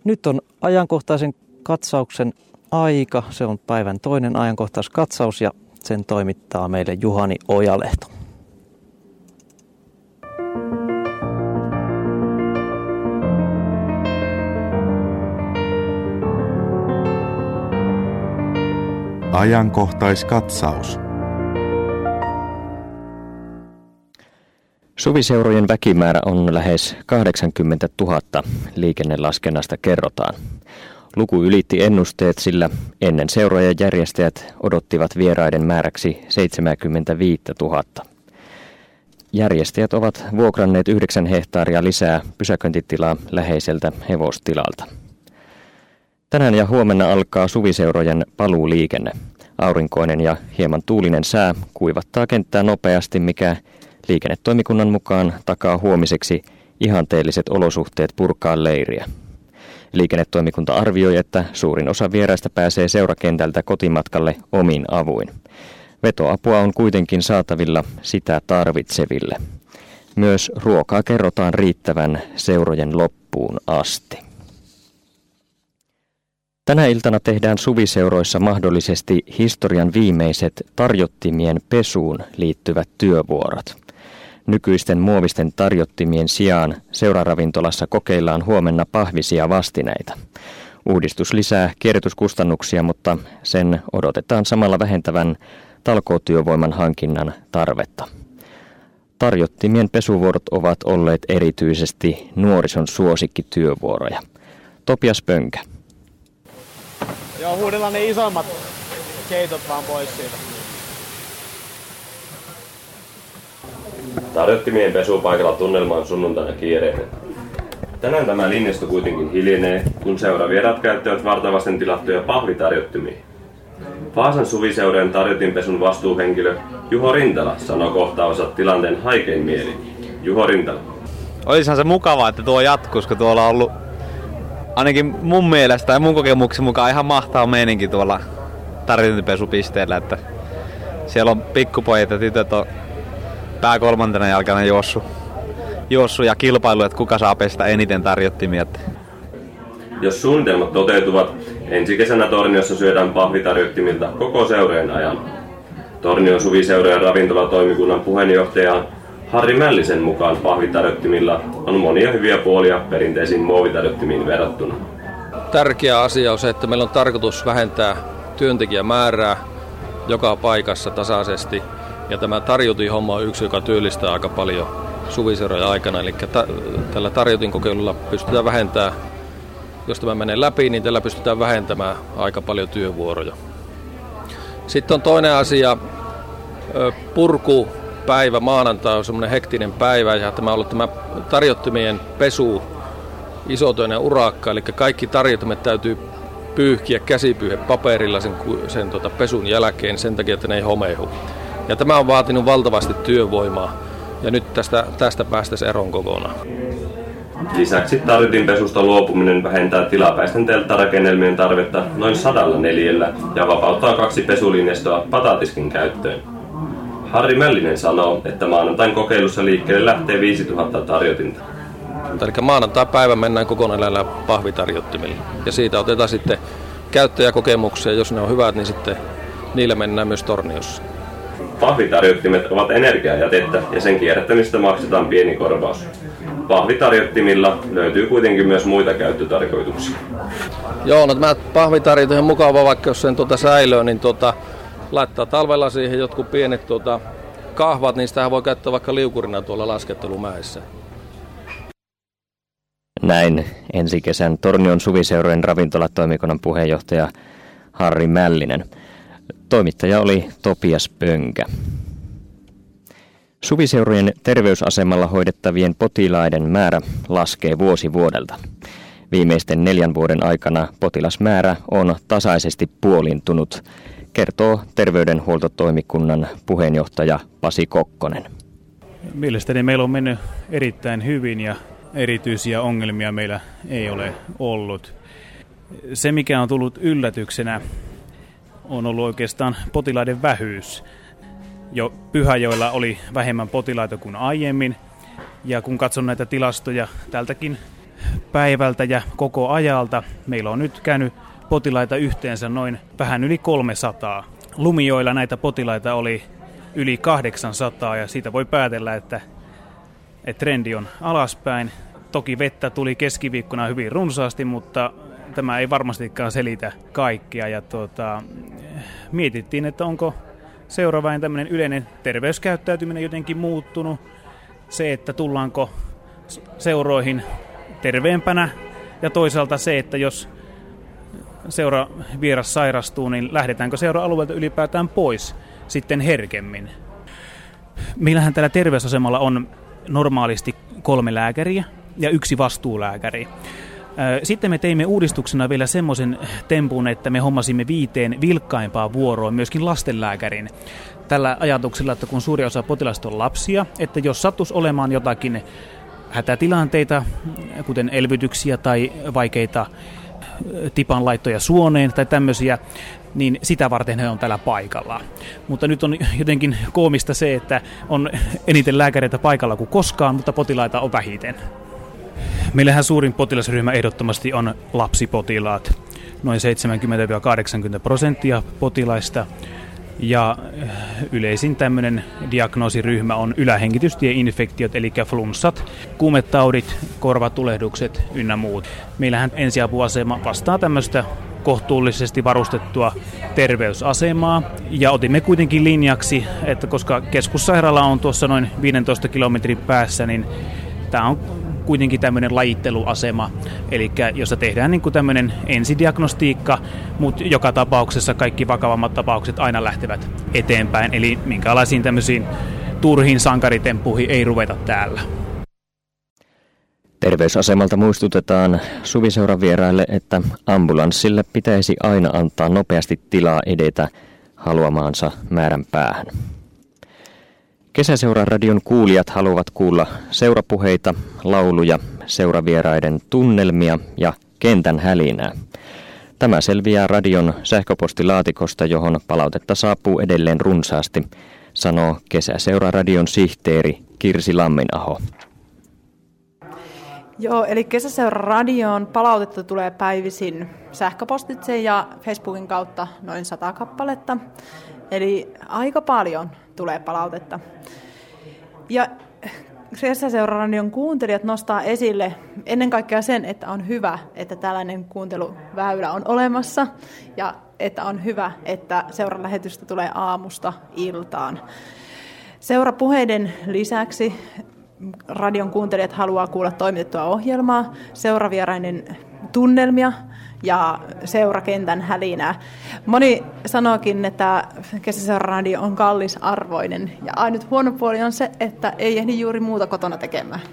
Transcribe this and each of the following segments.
Nyt on ajankohtaisen katsauksen aika. Se on päivän toinen ajankohtaiskatsaus ja sen toimittaa meille Juhani Ojalehto. Ajankohtaiskatsaus. Suviseurojen väkimäärä on lähes 80 000, liikennelaskennasta kerrotaan. Luku ylitti ennusteet, sillä ennen seurojen järjestäjät odottivat vieraiden määräksi 75 000. Järjestäjät ovat vuokranneet 9 hehtaaria lisää pysäköintitilaa läheiseltä hevostilalta. Tänään ja huomenna alkaa suviseurojen paluuliikenne. Aurinkoinen ja hieman tuulinen sää kuivattaa kenttää nopeasti, mikä liikennetoimikunnan mukaan takaa huomiseksi ihanteelliset olosuhteet purkaa leiriä. Liikennetoimikunta arvioi, että suurin osa vieraista pääsee seurakentältä kotimatkalle omin avuin. Vetoapua on kuitenkin saatavilla sitä tarvitseville. Myös ruokaa kerrotaan riittävän seurojen loppuun asti. Tänä iltana tehdään suviseuroissa mahdollisesti historian viimeiset tarjottimien pesuun liittyvät työvuorot. Nykyisten muovisten tarjottimien sijaan seuraravintolassa kokeillaan huomenna pahvisia vastineita. Uudistus lisää kierrätyskustannuksia, mutta sen odotetaan samalla vähentävän talkootyövoiman hankinnan tarvetta. Tarjottimien pesuvuorot ovat olleet erityisesti nuorison suosikkityövuoroja. Topias Pönkä. Joo, huudellaan ne isommat keitot vaan pois siitä. Tarjottimien pesupaikalla tunnelma on sunnuntaina kiireinen. Tänään tämä linjasto kuitenkin hiljenee, kun seuraavierat käyttävät vartavasten tilattuja pahvitarjottimia. Vaasan suviseurojen tarjotinpesun vastuuhenkilö Juho Rintala sanoo kohtaavansa tilanteen haikein mieli. Juho Rintala. Olisihan se mukavaa, että tuo jatkuisi, kun tuolla on ollut ainakin mun mielestä ja mun kokemuksen mukaan ihan mahtava meininki tuolla tarjotinpesupisteellä, että siellä on pikkupojat ja tytöt on pää kolmantena jalkana juossut ja kilpailu, että kuka saa pestä eniten tarjottimia. Jos suunnitelmat toteutuvat, ensi kesänä Torniossa syödään pahvitarjottimilta koko seurojen ajan. Tornion suviseurojen ravintolatoimikunnan puheenjohtaja Harri Mällisen mukaan pahvitarjottimilla on monia hyviä puolia perinteisiin muovitarjottimiin verrattuna. Tärkeä asia on se, että meillä on tarkoitus vähentää työntekijämäärää joka paikassa tasaisesti. Ja tämä tarjotinhomma on yksi, joka työllistää aika paljon suviseurojen aikana. Eli tällä tarjotinkokeilulla pystytään vähentämään, jos tämä menee läpi, niin tällä pystytään vähentämään aika paljon työvuoroja. Sitten on toinen asia, purkupäivä, maanantai on semmoinen hektinen päivä ja tämä on ollut tämä tarjottimien pesu, isotöinen urakka, eli kaikki tarjottimet täytyy pyyhkiä käsipyyhepaperilla sen pesun jälkeen sen takia, että ne ei homeihu. Ja tämä on vaatinut valtavasti työvoimaa ja nyt tästä päästäisiin eroon kokonaan. Lisäksi tarjotinpesusta luopuminen vähentää tilapäisten telttarakennelmien tarvetta noin 100 neliöllä ja vapauttaa 2 pesulinjastoa Patatiskin käyttöön. Harri Mällinen sanoo, että maanantain kokeilussa liikkeelle lähtee 5000 tarjotinta. Eli maanantai-päivä mennään kokonaan näillä pahvitarjottimilla ja siitä otetaan sitten käyttäjäkokemuksia. Jos ne on hyvät, niin sitten niillä mennään myös Torniossa. Pahvitarjottimet ovat energiajätettä ja sen kierrättämistä maksetaan pieni korvaus. Pahvitarjottimilla löytyy kuitenkin myös muita käyttötarkoituksia. Joo, no tämä pahvitarjotin on mukava, vaikka jos sen säilöö, niin laittaa talvella siihen jotkut pienet kahvat, niin sitä voi käyttää vaikka liukurina tuolla laskettelumäessä. Näin ensi kesän Tornion suviseurojen ravintolatoimikunnan puheenjohtaja Harri Mällinen. Toimittaja oli Topias Pönkä. Suviseurojen terveysasemalla hoidettavien potilaiden määrä laskee vuosi vuodelta. Viimeisten 4 vuoden aikana potilasmäärä on tasaisesti puolintunut, kertoo terveydenhuoltotoimikunnan puheenjohtaja Pasi Kokkonen. Mielestäni meillä on mennyt erittäin hyvin ja erityisiä ongelmia meillä ei ole ollut. Se, mikä on tullut yllätyksenä, on ollut oikeastaan potilaiden vähyys. Jo Pyhäjoella oli vähemmän potilaita kuin aiemmin, ja kun katson näitä tilastoja tältäkin päivältä ja koko ajalta. Meillä on nyt käynyt potilaita yhteensä noin vähän yli 300. Lumijoilla näitä potilaita oli yli 800 ja siitä voi päätellä, että trendi on alaspäin. Toki vettä tuli keskiviikkona hyvin runsaasti, mutta tämä ei varmastikaan selitä kaikkea. Ja mietittiin, että onko seuraavain tämmöinen yleinen terveyskäyttäytyminen jotenkin muuttunut. Se, että tullaanko seuroihin terveempänä ja toisaalta se, että jos vieras sairastuu, niin lähdetäänkö seura-alueelta ylipäätään pois sitten herkemmin. Meillähän täällä terveysasemalla on normaalisti 3 lääkäriä ja 1 vastuulääkäri. Sitten me teimme uudistuksena vielä semmoisen tempun, että me hommasimme 5 vilkkaimpaa vuoroa myöskin lastenlääkärin. Tällä ajatuksella, että kun suuri osa potilasta on lapsia, että jos sattuisi olemaan jotakin hätätilanteita, kuten elvytyksiä tai vaikeita tipanlaittoja suoneen tai tämmöisiä, niin sitä varten he on täällä paikalla. Mutta nyt on jotenkin koomista se, että on eniten lääkäreitä paikalla kuin koskaan, mutta potilaita on vähiten. Meillähän suurin potilasryhmä ehdottomasti on lapsipotilaat, noin 70-80% potilaista. Ja yleisin tämmöinen diagnoosiryhmä on ylähengitystieinfektiot, eli flunssat, kuumetaudit, korvatulehdukset ynnä muut. Meillähän ensiapuasema vastaa tämmöistä kohtuullisesti varustettua terveysasemaa. Ja otimme kuitenkin linjaksi, että koska keskussairaala on tuossa noin 15 kilometrin päässä, niin tämä on kuitenkin tämmöinen lajitteluasema, eli jossa tehdään niin kuin tämmöinen ensidiagnostiikka, mutta joka tapauksessa kaikki vakavammat tapaukset aina lähtevät eteenpäin, eli minkälaisiin tämmöisiin turhiin sankaritemppuihin ei ruveta täällä. Terveysasemalta muistutetaan Suviseuran vieraille, että ambulanssille pitäisi aina antaa nopeasti tilaa edetä haluamaansa määrän päähän. Kesäseuran radion kuulijat haluavat kuulla seurapuheita, lauluja, seuravieraiden tunnelmia ja kentän hälinää. Tämä selviää radion sähköpostilaatikosta, johon palautetta saapuu edelleen runsaasti, sanoo Kesäseura-radion sihteeri Kirsi Lamminaho. Joo, eli Kesäseura-radioon palautetta tulee päivisin sähköpostitse ja Facebookin kautta noin 100 kappaletta. Eli aika paljon tulee palautetta. Ja Kesäseura-radion kuuntelijat nostaa esille ennen kaikkea sen, että on hyvä, että tällainen kuunteluväylä on olemassa ja että on hyvä, että seuralähetystä tulee aamusta iltaan. Seurapuheiden lisäksi radion kuuntelijat haluaa kuulla toimitettua ohjelmaa, seuravierainen tunnelmia ja seurakentän hälinää. Moni sanookin, että Kesäseura-radio on kallisarvoinen ja ainut huono puoli on se, että ei ehdi juuri muuta kotona tekemään.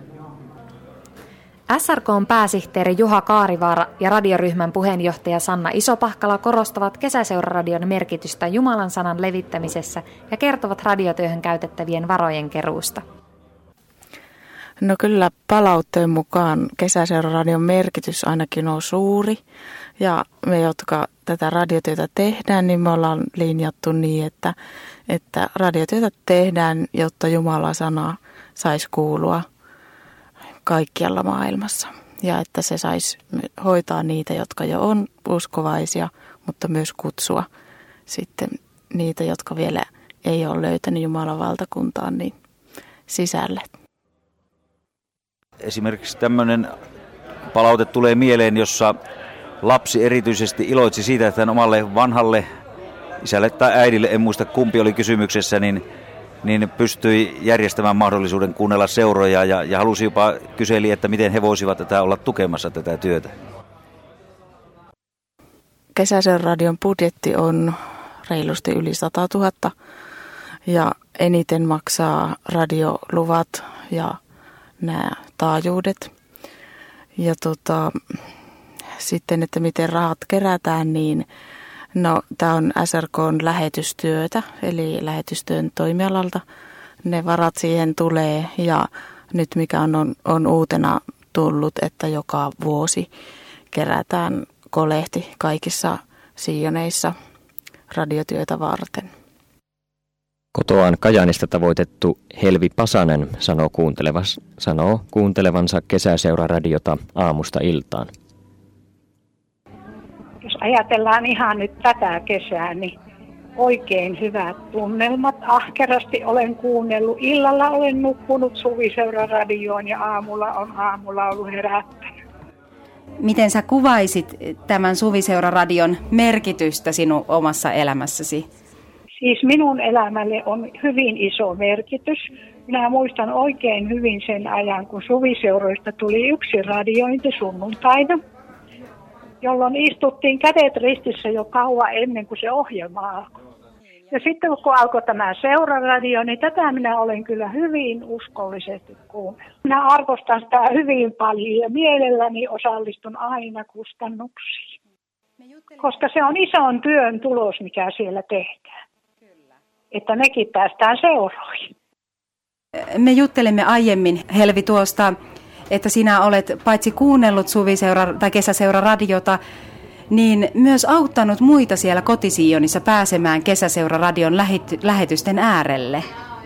SRK:n pääsihteeri Juha Kaarivaara ja radioryhmän puheenjohtaja Sanna Isopahkala korostavat Kesäseura-radion merkitystä Jumalan sanan levittämisessä ja kertovat radiotyöhön käytettävien varojen keruusta. No kyllä palautteen mukaan Kesäseura-radion merkitys ainakin on suuri ja me, jotka tätä radiotyötä tehdään, niin me ollaan linjattu niin, että radiotyötä tehdään, jotta Jumalan sana saisi kuulua kaikkialla maailmassa ja että se saisi hoitaa niitä, jotka jo on uskovaisia, mutta myös kutsua sitten niitä, jotka vielä ei ole löytänyt Jumalan valtakuntaan niin sisälle. Esimerkiksi tämmöinen palaute tulee mieleen, jossa lapsi erityisesti iloitsi siitä, että hän omalle vanhalle isälle tai äidille, en muista kumpi oli kysymyksessä, niin pystyi järjestämään mahdollisuuden kuunnella seuroja ja halusi jopa kyseli, että miten he voisivat tätä olla tukemassa tätä työtä. Kesäseura-radion budjetti on reilusti yli 100 000 ja eniten maksaa radioluvat ja nämä taajuudet. Ja sitten, että miten rahat kerätään, niin tämä on SRK:n lähetystyötä, eli lähetystyön toimialalta. Ne varat siihen tulee ja nyt mikä on uutena tullut, että joka vuosi kerätään kolehti kaikissa siijoneissa radiotyötä varten. Kotoaan Kajaanista tavoitettu Helvi Pasanen sanoo kuuntelevansa kesäseuraradiota aamusta iltaan. Jos ajatellaan ihan nyt tätä kesää, niin oikein hyvät tunnelmat. Ahkerasti olen kuunnellut. Illalla olen nukkunut Suviseura-radioon ja aamulla on aamulla herättänyt. Miten sä kuvaisit tämän Suviseura-radion merkitystä sinun omassa elämässäsi? Siis minun elämälle on hyvin iso merkitys. Minä muistan oikein hyvin sen ajan, kun Suviseuroista tuli yksi radiointi sunnuntaina, jolloin istuttiin kädet ristissä jo kauan ennen kuin se ohjelma alkoi. Ja sitten kun alkoi tämä seuraradio, niin tätä minä olen kyllä hyvin uskollisesti kuunnellut. Minä arvostan sitä hyvin paljon ja mielelläni osallistun aina kustannuksiin, koska se on ison työn tulos, mikä siellä tehdään. Että mekin päästään seuroihin. Me juttelimme aiemmin, Helvi, tuosta, että sinä olet paitsi kuunnellut Suviseura- tai Kesäseura-radiota, niin myös auttanut muita siellä kotisiionissa pääsemään Kesäseura-radion lähetysten äärelle.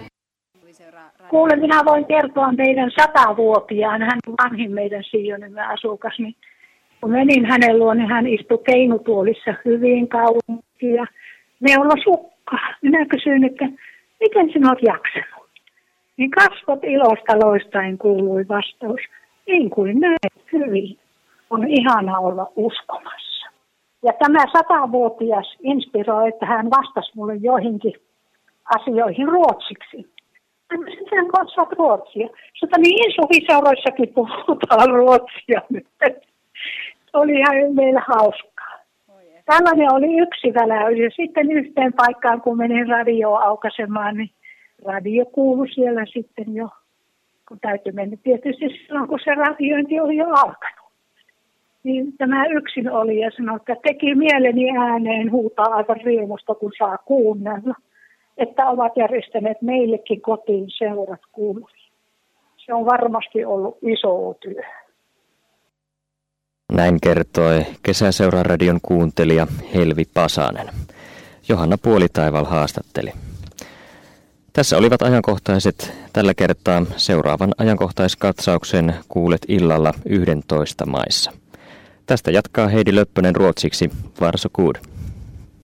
Kuule, minä voin kertoa meidän 100-vuotiaan, hän on vanhin meidän sionimme asukas, niin kun menin hänen luo, niin hän istui keinutuolissa hyvin kauan ja neulasukkaa. Minä kysyin, että miten sinä olet jaksanut? Niin kasvot ilosta loistaen kuului vastaus. Niin kuin näin hyvin. On ihana olla uskomassa. Ja tämä 100-vuotias inspiroi, että hän vastasi mulle joihinkin asioihin ruotsiksi. Hän osaat ruotsia. Sitä niin Suviseuroissakin puhutaan ruotsia nyt. Oli ihan meillä hauskaa. Tällainen oli yksi väläys. Ja sitten yhteen paikkaan, kun menin radioon aukaisemaan, niin radio kuului siellä sitten jo, kun täytyy mennä tietysti silloin, kun se radiointi oli jo alkanut. Niin tämä yksin oli ja sanoi, että teki mieleni ääneen huutaa aivan riemusta, kun saa kuunnella, että ovat järjestäneet meillekin kotiin seurat kuuluviin. Se on varmasti ollut iso työ. Näin kertoi Kesäseura-radion kuuntelija Helvi Pasanen. Johanna Puolitaival haastatteli. Tässä olivat ajankohtaiset tällä kertaa. Seuraavan ajankohtaiskatsauksen kuulet illalla 11 maissa. Tästä jatkaa Heidi Löppönen ruotsiksi. Varsågod.